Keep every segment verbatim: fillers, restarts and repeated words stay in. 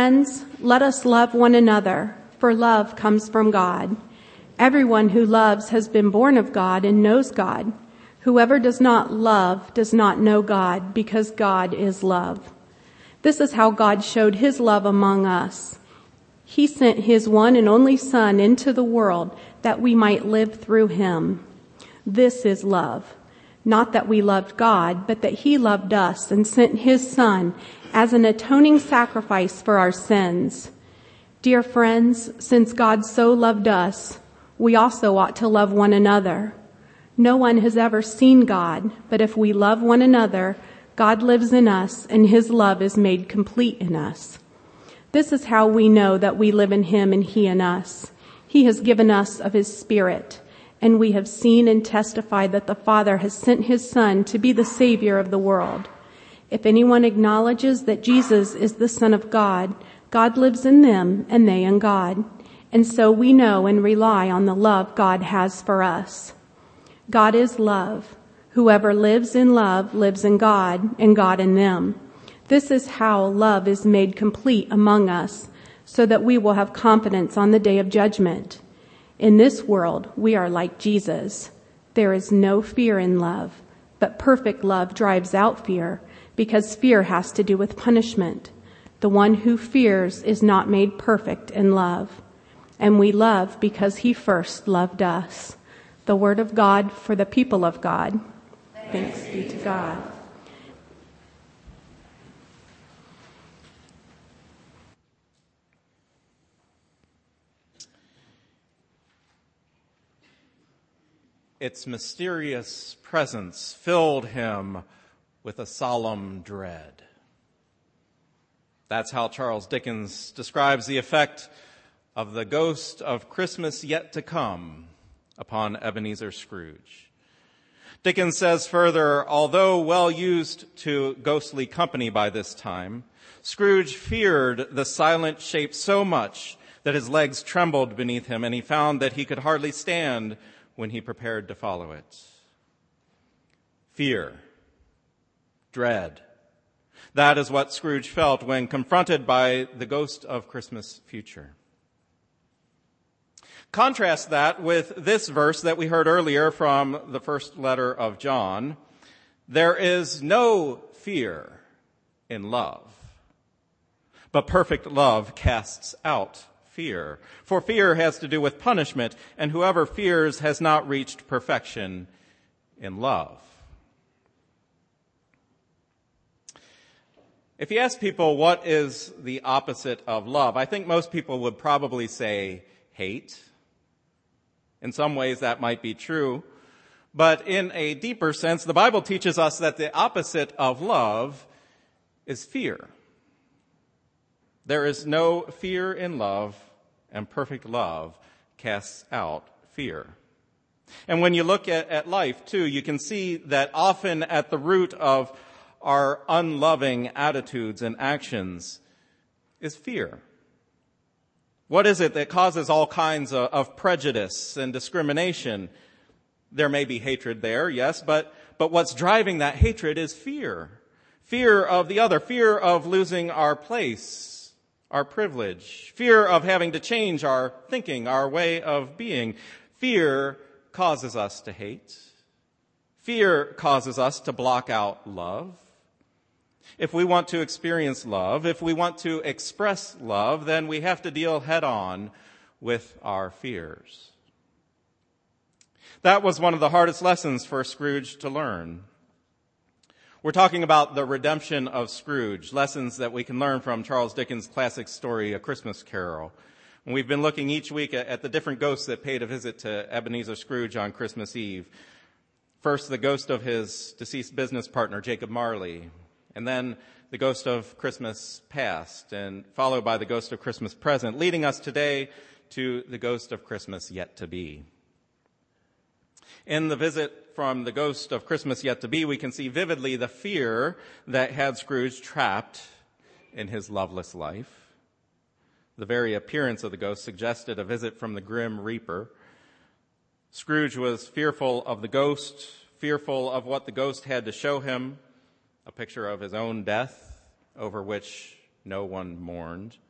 friends, let us love one another, for love comes from God. Everyone who loves has been born of God and knows God. Whoever does not love does not know God, because God is love. This is how God showed his love among us. He sent his one and only Son into the world that we might live through him. This is love. Not that we loved God, but that he loved us and sent his Son as an atoning sacrifice for our sins. Dear friends, since God so loved us, we also ought to love one another. No one has ever seen God, but if we love one another, God lives in us and his love is made complete in us. This is how we know that we live in him and he in us. He has given us of his Spirit, and we have seen and testified that the Father has sent his Son to be the Savior of the world. If anyone acknowledges that Jesus is the Son of God, God lives in them and they in God. And so we know and rely on the love God has for us. God is love. Whoever lives in love lives in God and God in them. This is how love is made complete among us, so that we will have confidence on the day of judgment. In this world, we are like Jesus. There is no fear in love, but perfect love drives out fear, because fear has to do with punishment. The one who fears is not made perfect in love. And we love because he first loved us. The word of God for the people of God. Thanks be to God. Its mysterious presence filled him with a solemn dread. That's how Charles Dickens describes the effect of the ghost of Christmas yet to come upon Ebenezer Scrooge. Dickens says further, although well used to ghostly company by this time, Scrooge feared the silent shape so much that his legs trembled beneath him, and he found that he could hardly stand when he prepared to follow it. Fear, dread. That is what Scrooge felt when confronted by the ghost of Christmas future. Contrast that with this verse that we heard earlier from the first letter of John. There is no fear in love, but perfect love casts out fear. For fear has to do with punishment, and whoever fears has not reached perfection in love. If you ask people what is the opposite of love, I think most people would probably say hate. In some ways that might be true, but in a deeper sense, the Bible teaches us that the opposite of love is fear. There is no fear in love, and perfect love casts out fear. And when you look at, at life too, you can see that often at the root of our unloving attitudes and actions is fear. What is it that causes all kinds of, of prejudice and discrimination? There may be hatred there, yes, but, but what's driving that hatred is fear. Fear of the other, fear of losing our place, our privilege, fear of having to change our thinking, our way of being. Fear causes us to hate. Fear causes us to block out love. If we want to experience love, if we want to express love, then we have to deal head on with our fears. That was one of the hardest lessons for Scrooge to learn. We're talking about the redemption of Scrooge, lessons that we can learn from Charles Dickens' classic story, A Christmas Carol. And we've been looking each week at the different ghosts that paid a visit to Ebenezer Scrooge on Christmas Eve. First, the ghost of his deceased business partner, Jacob Marley. And then the ghost of Christmas past, and followed by the ghost of Christmas present, leading us today to the ghost of Christmas yet to be. In the visit from the ghost of Christmas yet to be, we can see vividly the fear that had Scrooge trapped in his loveless life. The very appearance of the ghost suggested a visit from the grim reaper. Scrooge was fearful of the ghost, fearful of what the ghost had to show him, a picture of his own death over which no one mourned.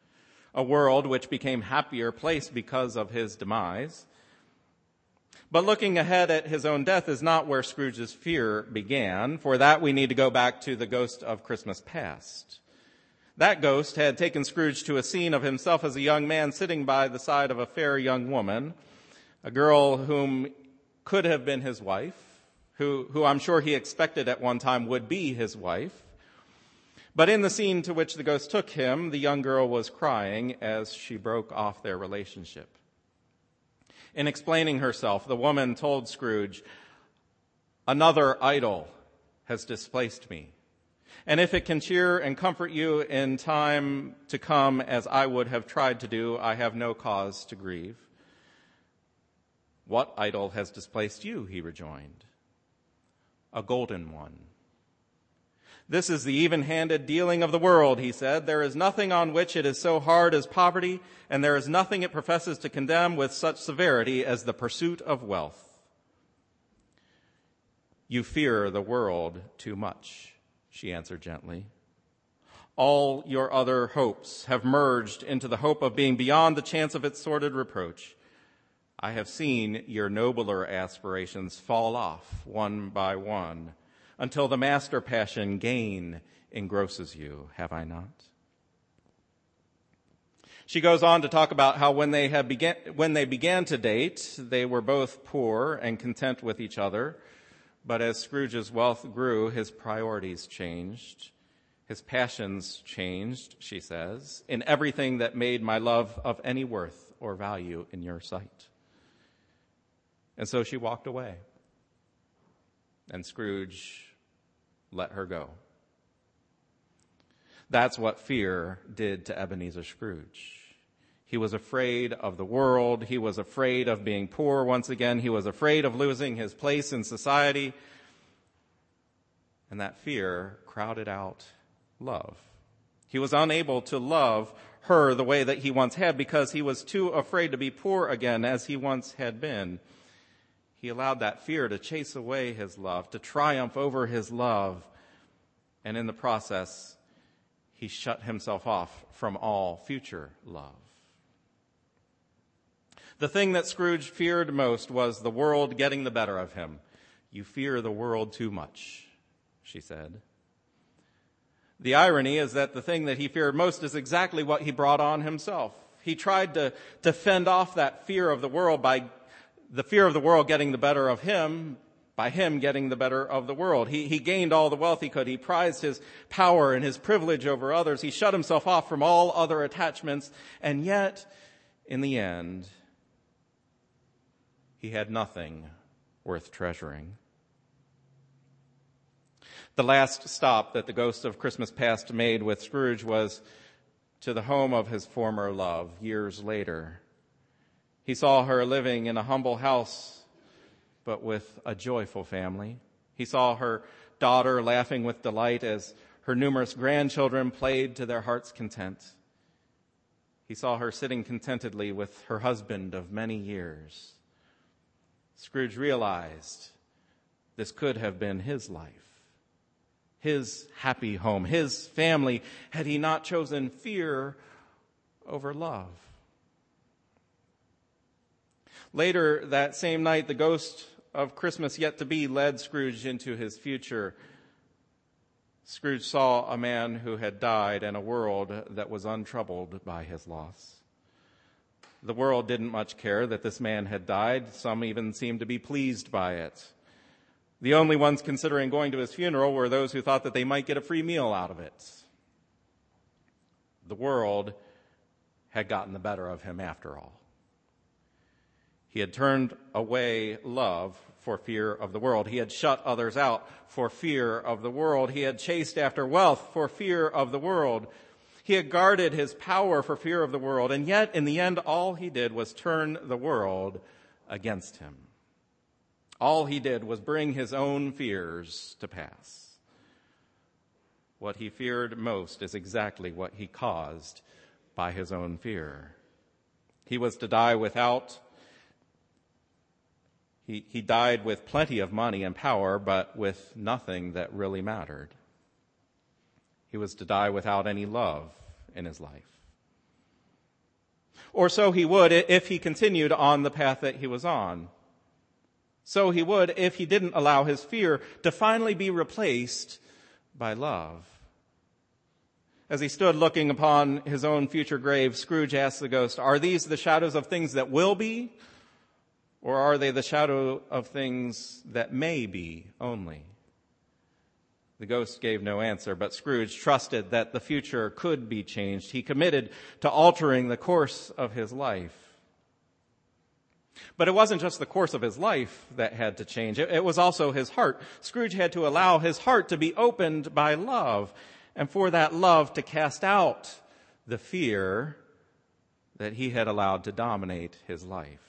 a world which became a happier place because of his demise. But looking ahead at his own death is not where Scrooge's fear began. For that, we need to go back to the ghost of Christmas past. That ghost had taken Scrooge to a scene of himself as a young man sitting by the side of a fair young woman, a girl whom could have been his wife, who, who I'm sure he expected at one time would be his wife. But in the scene to which the ghost took him, the young girl was crying as she broke off their relationship. In explaining herself, the woman told Scrooge, "Another idol has displaced me. And if it can cheer and comfort you in time to come as I would have tried to do, I have no cause to grieve." "What idol has displaced you?" he rejoined. "A golden one." "This is the even-handed dealing of the world," he said. "There is nothing on which it is so hard as poverty, and there is nothing it professes to condemn with such severity as the pursuit of wealth." "You fear the world too much," she answered gently. "All your other hopes have merged into the hope of being beyond the chance of its sordid reproach. I have seen your nobler aspirations fall off one by one, until the master passion, gain, engrosses you, have I not?" She goes on to talk about how when they had began, when they began to date, they were both poor and content with each other. But as Scrooge's wealth grew, his priorities changed. His passions changed, she says, in everything that made my love of any worth or value in your sight. And so she walked away. And Scrooge let her go. That's what fear did to Ebenezer Scrooge. He was afraid of the world. He was afraid of being poor once again. He was afraid of losing his place in society. And that fear crowded out love. He was unable to love her the way that he once had because he was too afraid to be poor again as he once had been. He allowed that fear to chase away his love, to triumph over his love. And in the process, he shut himself off from all future love. The thing that Scrooge feared most was the world getting the better of him. "You fear the world too much," she said. The irony is that the thing that he feared most is exactly what he brought on himself. He tried to, to fend off that fear of the world by the fear of the world getting the better of him, by him getting the better of the world. He, he gained all the wealth he could. He prized his power and his privilege over others. He shut himself off from all other attachments. And yet, in the end, he had nothing worth treasuring. The last stop that the ghost of Christmas past made with Scrooge was to the home of his former love years later. He saw her living in a humble house, but with a joyful family. He saw her daughter laughing with delight as her numerous grandchildren played to their heart's content. He saw her sitting contentedly with her husband of many years. Scrooge realized this could have been his life, his happy home, his family, had he not chosen fear over love. Later that same night, the ghost of Christmas yet to be led Scrooge into his future. Scrooge saw a man who had died and a world that was untroubled by his loss. The world didn't much care that this man had died. Some even seemed to be pleased by it. The only ones considering going to his funeral were those who thought that they might get a free meal out of it. The world had gotten the better of him after all. He had turned away love for fear of the world. He had shut others out for fear of the world. He had chased after wealth for fear of the world. He had guarded his power for fear of the world. And yet, in the end, all he did was turn the world against him. All he did was bring his own fears to pass. What he feared most is exactly what he caused by his own fear. He was to die without He, he died with plenty of money and power, but with nothing that really mattered. He was to die without any love in his life. Or so he would if he continued on the path that he was on. So he would if he didn't allow his fear to finally be replaced by love. As he stood looking upon his own future grave, Scrooge asked the ghost, "Are these the shadows of things that will be, or are they the shadow of things that may be only?" The ghost gave no answer, but Scrooge trusted that the future could be changed. He committed to altering the course of his life. But it wasn't just the course of his life that had to change. It, it was also his heart. Scrooge had to allow his heart to be opened by love, and for that love to cast out the fear that he had allowed to dominate his life.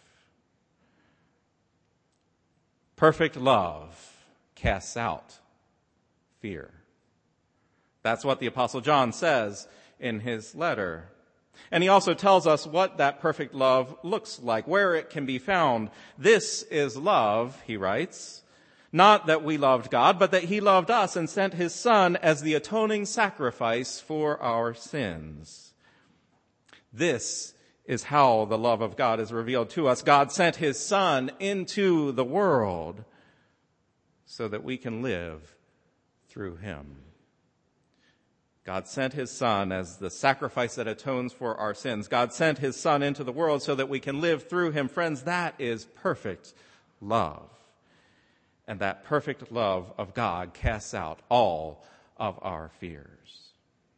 Perfect love casts out fear. That's what the Apostle John says in his letter. And he also tells us what that perfect love looks like, where it can be found. "This is love," he writes, "not that we loved God, but that he loved us and sent his Son as the atoning sacrifice for our sins." This is how the love of God is revealed to us. God sent his Son into the world so that we can live through him. God sent his Son as the sacrifice that atones for our sins. God sent his Son into the world so that we can live through him. Friends, that is perfect love. And that perfect love of God casts out all of our fears.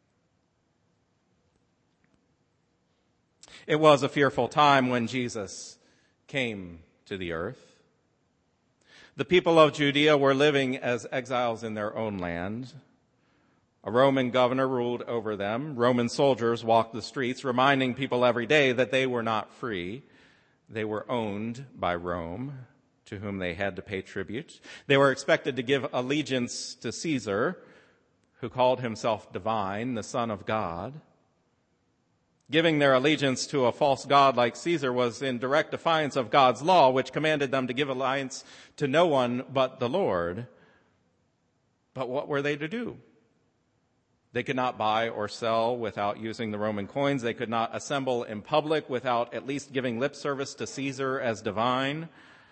It was a fearful time when Jesus came to the earth. The people of Judea were living as exiles in their own land. A Roman governor ruled over them. Roman soldiers walked the streets, reminding people every day that they were not free. They were owned by Rome, to whom they had to pay tribute. They were expected to give allegiance to Caesar, who called himself divine, the Son of God. Giving their allegiance to a false god like Caesar was in direct defiance of God's law, which commanded them to give allegiance to no one but the Lord. But what were they to do? They could not buy or sell without using the Roman coins. They could not assemble in public without at least giving lip service to Caesar as divine.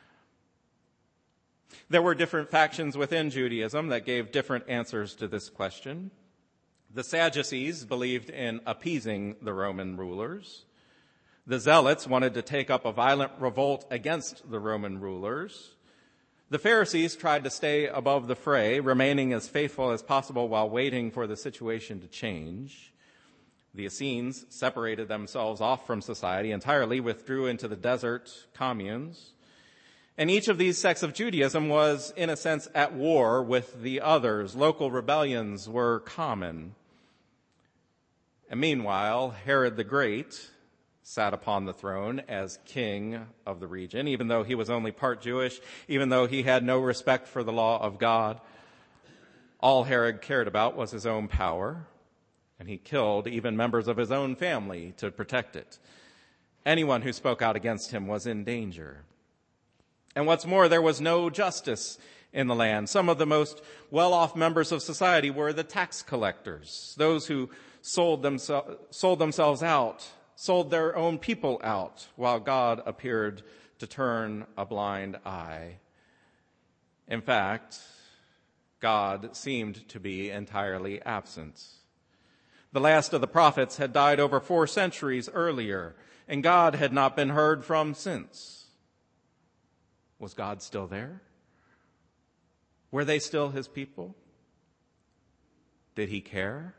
There were different factions within Judaism that gave different answers to this question. The Sadducees believed in appeasing the Roman rulers. The Zealots wanted to take up a violent revolt against the Roman rulers. The Pharisees tried to stay above the fray, remaining as faithful as possible while waiting for the situation to change. The Essenes separated themselves off from society entirely, withdrew into the desert communes. And each of these sects of Judaism was, in a sense, at war with the others. Local rebellions were common. And meanwhile, Herod the Great sat upon the throne as king of the region, even though he was only part Jewish, even though he had no respect for the law of God. All Herod cared about was his own power, and he killed even members of his own family to protect it. Anyone who spoke out against him was in danger. And what's more, there was no justice in the land. Some of the most well-off members of society were the tax collectors, those who sold, themse- sold themselves out, sold their own people out, while God appeared to turn a blind eye. In fact, God seemed to be entirely absent. The last of the prophets had died over four centuries earlier, and God had not been heard from since. Was God still there? Were they still his people? Did he care?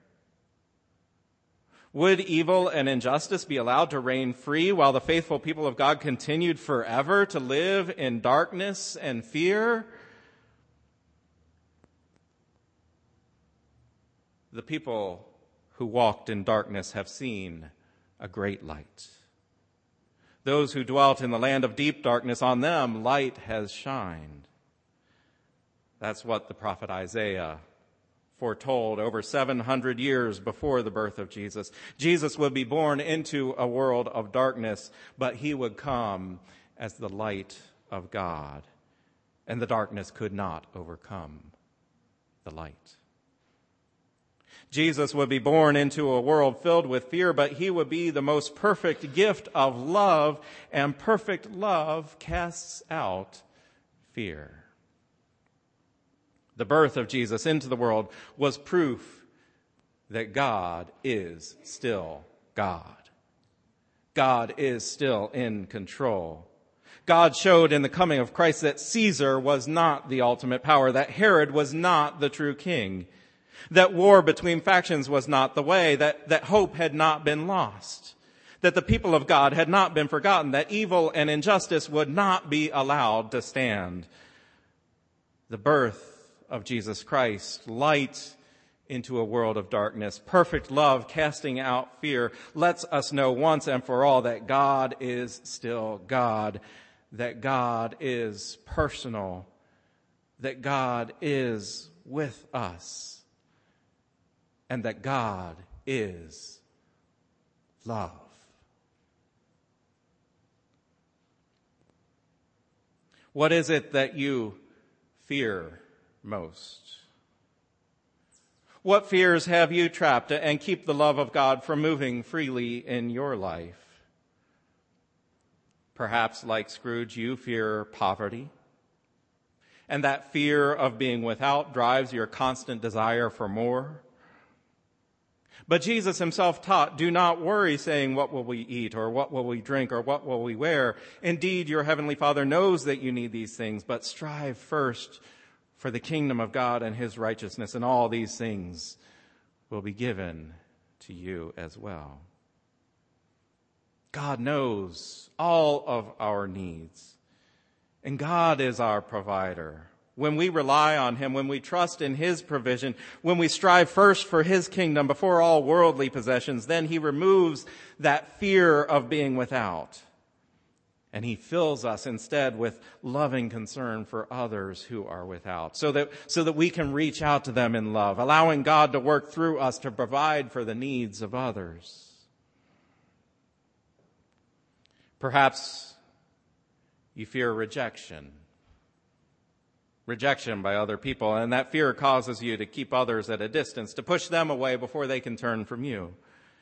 Would evil and injustice be allowed to reign free while the faithful people of God continued forever to live in darkness and fear? The people who walked in darkness have seen a great light. Those who dwelt in the land of deep darkness, on them light has shined. That's what the prophet Isaiah foretold over seven hundred years before the birth of Jesus. Jesus would be born into a world of darkness, but he would come as the light of God, and the darkness could not overcome the light. Jesus would be born into a world filled with fear, but he would be the most perfect gift of love, and perfect love casts out fear. The birth of Jesus into the world was proof that God is still God. God is still in control. God showed in the coming of Christ that Caesar was not the ultimate power, that Herod was not the true king, that war between factions was not the way, that, that hope had not been lost, that the people of God had not been forgotten, that evil and injustice would not be allowed to stand. The birth of Jesus Christ, light into a world of darkness, perfect love casting out fear, lets us know once and for all that God is still God, that God is personal, that God is with us, and that God is love. What is it that you fear most? What fears have you trapped and keep the love of God from moving freely in your life? Perhaps, like Scrooge, you fear poverty, and that fear of being without drives your constant desire for more. But Jesus himself taught, do not worry saying, what will we eat, or what will we drink, or what will we wear? Indeed, your heavenly Father knows that you need these things, but strive first for the kingdom of God and his righteousness, and all these things will be given to you as well. God knows all of our needs, and God is our provider. When we rely on him, when we trust in his provision, when we strive first for his kingdom before all worldly possessions, then he removes that fear of being without. And he fills us instead with loving concern for others who are without, so that, so that we can reach out to them in love, allowing God to work through us to provide for the needs of others. Perhaps you fear rejection. Rejection by other people, and that fear causes you to keep others at a distance, to push them away before they can turn from you.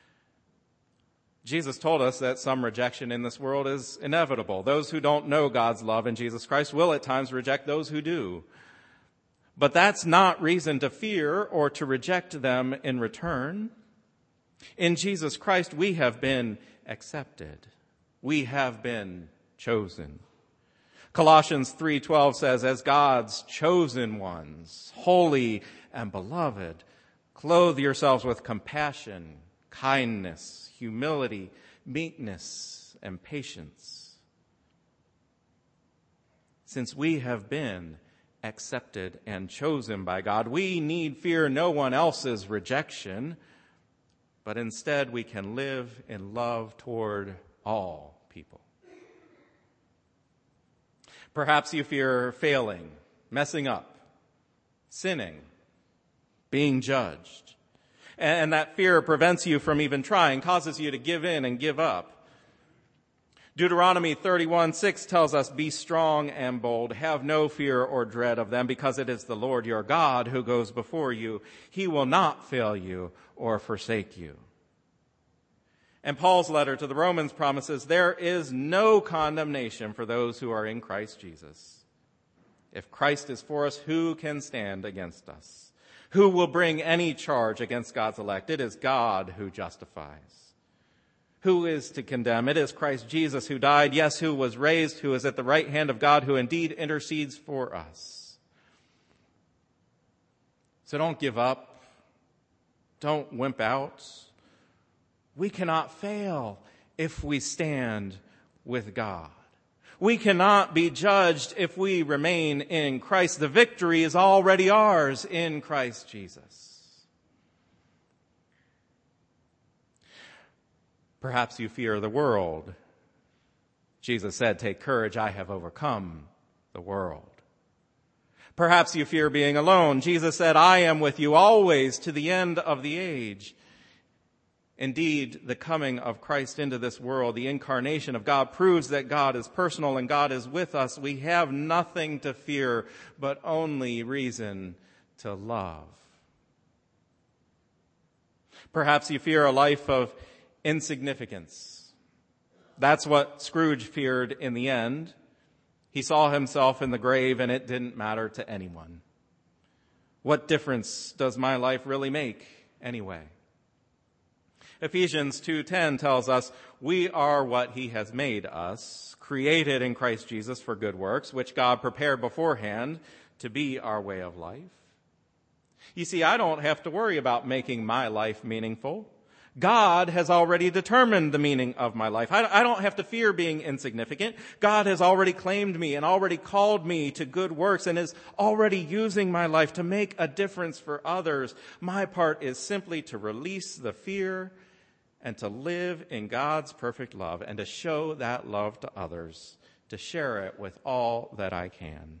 Jesus told us that some rejection in this world is inevitable. Those who don't know God's love in Jesus Christ will at times reject those who do. But that's not reason to fear or to reject them in return. In Jesus Christ, we have been accepted. We have been chosen. Colossians three twelve says, as God's chosen ones, holy and beloved, clothe yourselves with compassion, kindness, humility, meekness, and patience. Since we have been accepted and chosen by God, we need fear no one else's rejection, but instead we can live in love toward all people. Perhaps you fear failing, messing up, sinning, being judged. And that fear prevents you from even trying, causes you to give in and give up. Deuteronomy thirty-one six tells us, be strong and bold, have no fear or dread of them, because it is the Lord your God who goes before you. He will not fail you or forsake you. And Paul's letter to the Romans promises there is no condemnation for those who are in Christ Jesus. If Christ is for us, who can stand against us? Who will bring any charge against God's elect? It is God who justifies. Who is to condemn? It is Christ Jesus who died, yes, who was raised, who is at the right hand of God, who indeed intercedes for us. So don't give up. Don't wimp out. We cannot fail if we stand with God. We cannot be judged if we remain in Christ. The victory is already ours in Christ Jesus. Perhaps you fear the world. Jesus said, take courage, I have overcome the world. Perhaps you fear being alone. Jesus said, I am with you always to the end of the age. Indeed, the coming of Christ into this world, the incarnation of God, proves that God is personal and God is with us. We have nothing to fear, but only reason to love. Perhaps you fear a life of insignificance. That's what Scrooge feared in the end. He saw himself in the grave and it didn't matter to anyone. What difference does my life really make anyway? Ephesians two ten tells us we are what he has made us, created in Christ Jesus for good works, which God prepared beforehand to be our way of life. You see, I don't have to worry about making my life meaningful. God has already determined the meaning of my life. I, I don't have to fear being insignificant. God has already claimed me and already called me to good works and is already using my life to make a difference for others. My part is simply to release the fear and to live in God's perfect love and to show that love to others, to share it with all that I can.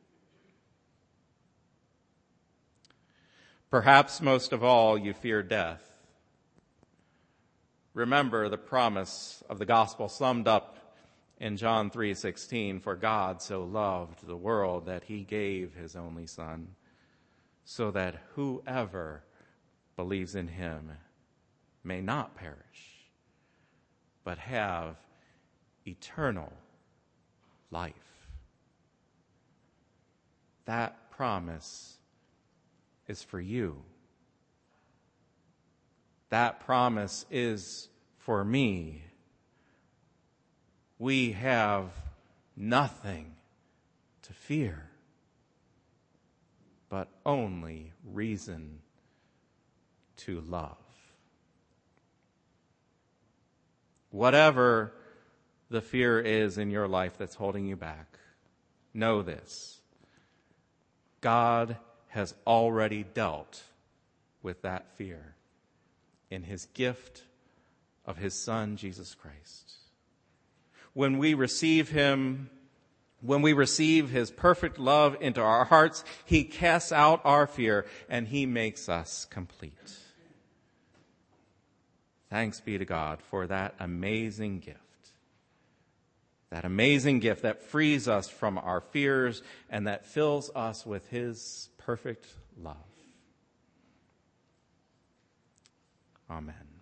Perhaps most of all, you fear death. Remember the promise of the gospel summed up in John three sixteen, for God so loved the world that he gave his only Son, so that whoever believes in him may not perish, but have eternal life. That promise is for you. That promise is for me. We have nothing to fear, but only reason to love. Whatever the fear is in your life that's holding you back, know this: God has already dealt with that fear in his gift of his Son, Jesus Christ. When we receive him, when we receive his perfect love into our hearts, he casts out our fear and he makes us complete. Thanks be to God for that amazing gift. That amazing gift that frees us from our fears and that fills us with his perfect love. Amen.